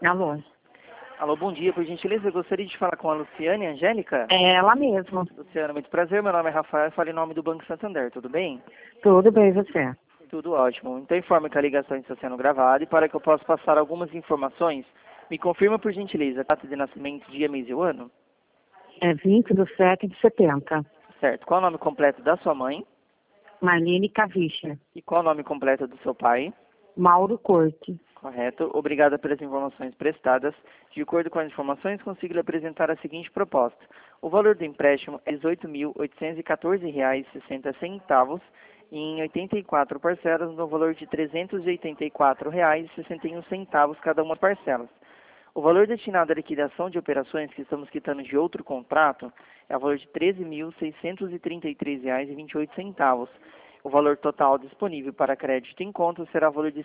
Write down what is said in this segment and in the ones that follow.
Alô? Alô, bom dia. Por gentileza, eu gostaria de falar com a Luciane Angélica. É ela mesma. Luciana, muito prazer. Meu nome é Rafael, eu falo em nome do Banco Santander, tudo bem? Tudo bem, você? Tudo ótimo. Então informe que a ligação está sendo gravada e para que eu possa passar algumas informações, me confirma por gentileza, data de nascimento, dia, mês e o ano? É 20/7/70. Certo. Qual é o nome completo da sua mãe? Marlene Cavicha. E qual é o nome completo do seu pai? Mauro Corte. Correto. Obrigada pelas informações prestadas. De acordo com as informações, consigo lhe apresentar a seguinte proposta. O valor do empréstimo é R$ 18.814,60 em 84 parcelas, no valor de R$ 384,61 cada uma das parcelas. O valor destinado à liquidação de operações que estamos quitando de outro contrato é o valor de R$ 13.633,28. O valor total disponível para crédito em conta será o valor de R$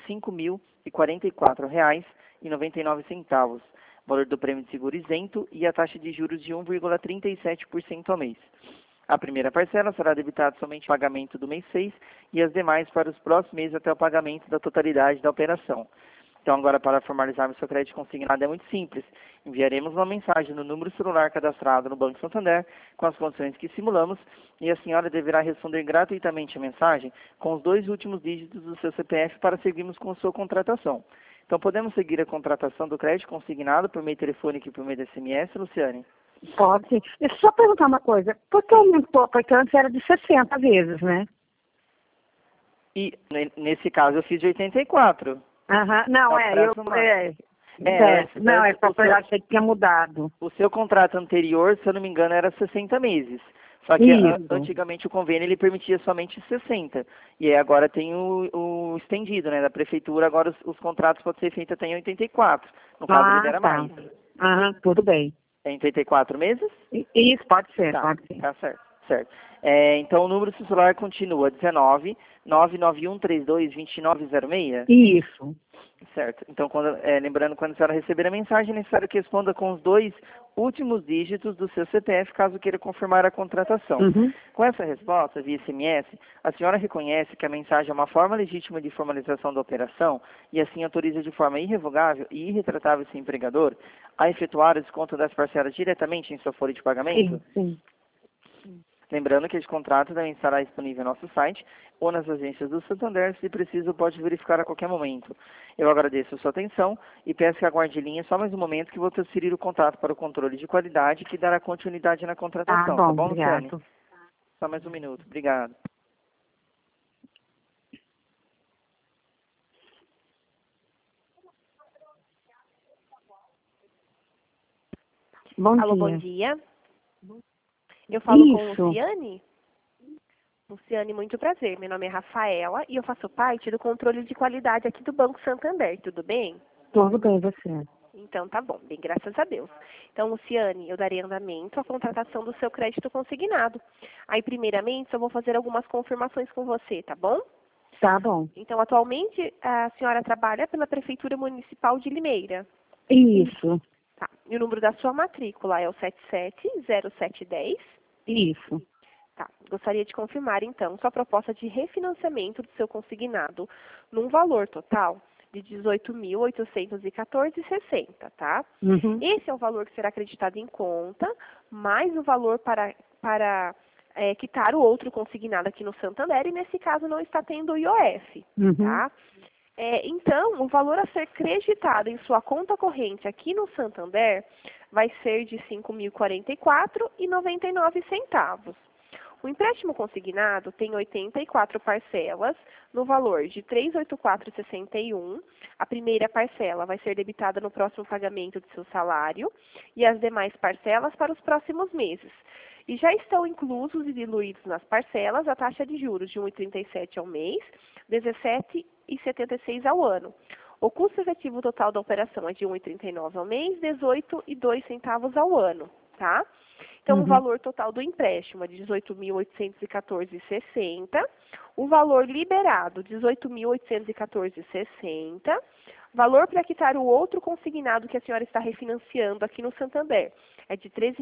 5.044,99. Valor do prêmio de seguro isento e a taxa de juros de 1,37% ao mês. A primeira parcela será debitada somente no pagamento do mês 6 e as demais para os próximos meses até o pagamento da totalidade da operação. Então, agora, para formalizarmos seu crédito consignado é muito simples. Enviaremos uma mensagem no número celular cadastrado no Banco Santander com as condições que simulamos e a senhora deverá responder gratuitamente a mensagem com os 2 últimos dígitos do seu CPF para seguirmos com a sua contratação. Então, podemos seguir a contratação do crédito consignado por meio telefônico e por meio de SMS, Luciane? Pode sim. Deixa eu só perguntar uma coisa. Por que aumentou? Porque antes era de 60 vezes, né? E, nesse caso, eu fiz de 84. Aham. Não, só que eu achei que tinha mudado. O seu contrato anterior, se eu não me engano, era 60 meses. Só que antigamente o convênio ele permitia somente 60. E aí agora tem o estendido, né, da prefeitura. Agora os contratos podem ser feitos até em 84. No caso, ele era mais. Aham, tudo bem. É em 84 meses? Isso, pode ser, Tá, pode ser. tá certo, certo. Então o número celular continua 19 99132 2906? Isso. Certo. Então, lembrando, quando a senhora receber a mensagem, é necessário que responda com os 2 últimos dígitos do seu CPF, caso queira confirmar a contratação. Uhum. Com essa resposta, via SMS, a senhora reconhece que a mensagem é uma forma legítima de formalização da operação e assim autoriza de forma irrevogável e irretratável seu empregador a efetuar o desconto das parcelas diretamente em sua folha de pagamento? Sim. Lembrando que esse contrato também estará disponível no nosso site ou nas agências do Santander, se preciso pode verificar a qualquer momento. Eu agradeço a sua atenção e peço que aguarde em linha só mais um momento que vou transferir o contato para o controle de qualidade que dará continuidade na contratação. Tá bom, Luciane? Obrigado. Só mais um minuto. Obrigado. Bom Alô, dia. bom dia. Eu falo com Isso. Luciane? Luciane, muito prazer. Meu nome é Rafaela e eu faço parte do controle de qualidade aqui do Banco Santander, tudo bem? Tudo bem, você? Então tá bom, bem, graças a Deus. Então, Luciane, eu darei andamento à contratação do seu crédito consignado. Aí, primeiramente, eu vou fazer algumas confirmações com você, tá bom? Tá bom. Então, atualmente, a senhora trabalha pela Prefeitura Municipal de Limeira. Isso. Tá. E o número da sua matrícula é o 770710. Isso. Tá. Gostaria de confirmar, então, sua proposta de refinanciamento do seu consignado num valor total de R$ 18.814,60, tá? Uhum. Esse é o valor que será acreditado em conta, mais o valor para quitar o outro consignado aqui no Santander, e nesse caso não está tendo o IOF, tá? Então, o valor a ser creditado em sua conta corrente aqui no Santander vai ser de R$ 5.044,99. O empréstimo consignado tem 84 parcelas, no valor de R$ 384,61. A primeira parcela vai ser debitada no próximo pagamento do seu salário e as demais parcelas para os próximos meses. E já estão inclusos e diluídos nas parcelas a taxa de juros de 1,37 ao mês, 17,76 ao ano. O custo efetivo total da operação é de 1,39 ao mês, 18,02 ao ano, tá? Então, o valor total do empréstimo é de R$ 18.814,60. O valor liberado, R$ 18.814,60. Valor para quitar o outro consignado que a senhora está refinanciando aqui no Santander é de R$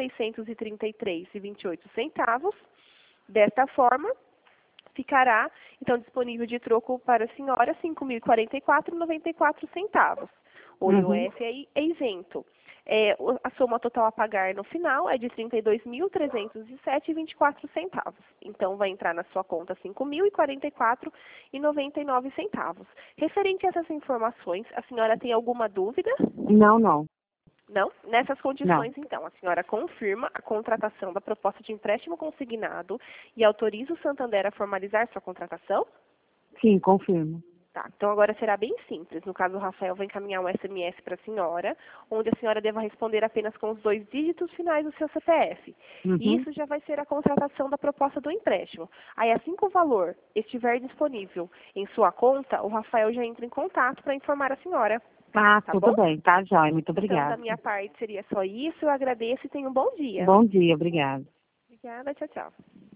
13.633,28. Desta forma, ficará, então, disponível de troco para a senhora R$ 5.044,94. O IOF é isento. A soma total a pagar no final é de R$ 32.307,24. Então, vai entrar na sua conta R$ 5.044,99. Referente a essas informações, a senhora tem alguma dúvida? Não, não. Não? Nessas condições, Não. então, a senhora confirma a contratação da proposta de empréstimo consignado e autoriza o Santander a formalizar sua contratação? Sim, confirmo. Tá, então agora será bem simples. No caso, o Rafael vai encaminhar um SMS para a senhora, onde a senhora deva responder apenas com os 2 dígitos finais do seu CPF. E isso já vai ser a contratação da proposta do empréstimo. Aí, assim que o valor estiver disponível em sua conta, o Rafael já entra em contato para informar a senhora. Tá, Tá tudo bom? bem, tá, Jóia? Muito Então, obrigada. da minha parte, seria só isso. Eu agradeço e tenha um bom dia. Bom dia, obrigada. Obrigada, tchau, tchau.